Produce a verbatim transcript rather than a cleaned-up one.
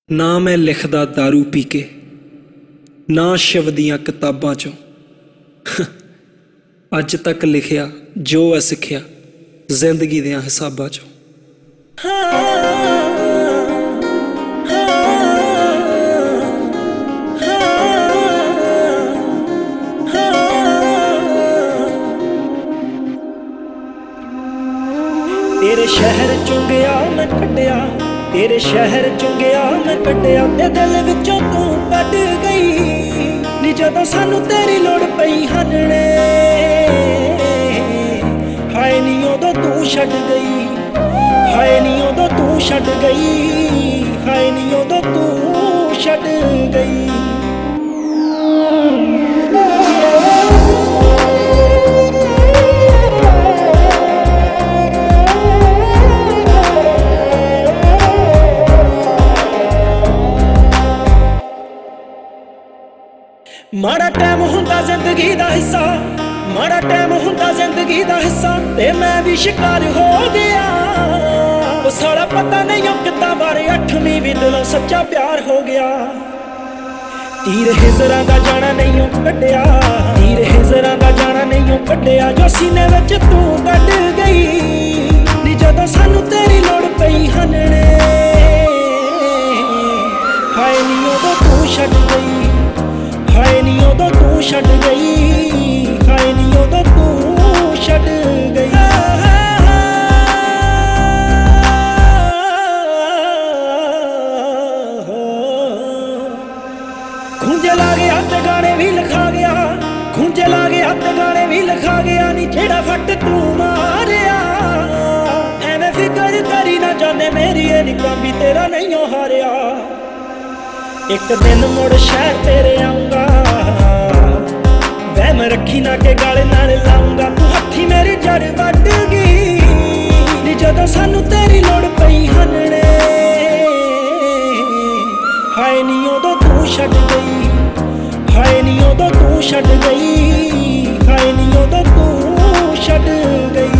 ना मैं लिखदा दारू पी के, ना शिव दियां किताबां चों अज तक लिखिया जो है सिखिया जिंदगी दियां हिसाबां चों। तेरे शहर चों गया मैं कटिया, तेरे शहर चों गया मैं कटिया, ते दिल विचों तू कट गई नी जदों सानू तेरी लोड़ पई हनने। हाय नी उदों तू छड्ड गई, हाय नी उदों तू छड्ड गई, हाय नी उदों तू छड्ड गई। माड़ा टाइम हुंदा जिंदगी दा हिस्सा, माड़ा टाइम हुंदा जिंदगी दा हिस्सा, ते मैं भी शिकार हो गया। ओ साला पता नहीं कितना बारे अठवीं भी दिलों सच्चा प्यार हो गया। तीर हिजरा दा जाना नहीं कड्डिया, तीर हिजरा दा जाना नहीं कड्डिया, जो सीने विच तू कट गई नी जदों सानू तेरी लोड़ पई हनने। हाय नी उदों तू छड्ड गई, हाय नी उदों तू छड्ड गई, हाय नी उदों तू छड्ड गई। खूंजे ला गया ते गाने भी लिखा गया, खूंजे ला गया ते गाने भी लिखा गया, नी जेड़ा फट तू मारिया। एवें फिकर करी ना जाने मेरी ए निकामी तेरा नहीं हो हारिया। एक दिन मुड़ शहर तेरे आऊंगा, वह मैं रखी ना के गाले नाल लाऊंगा। तू हथी मेरी जड़ वट गई नी जदों सानू तेरी लोड़ पई हनने। हाय नी उदों तू छड्ड गई, हाय नी उदों तू छड्ड गई, हाय नी उदों तू छड्ड गई।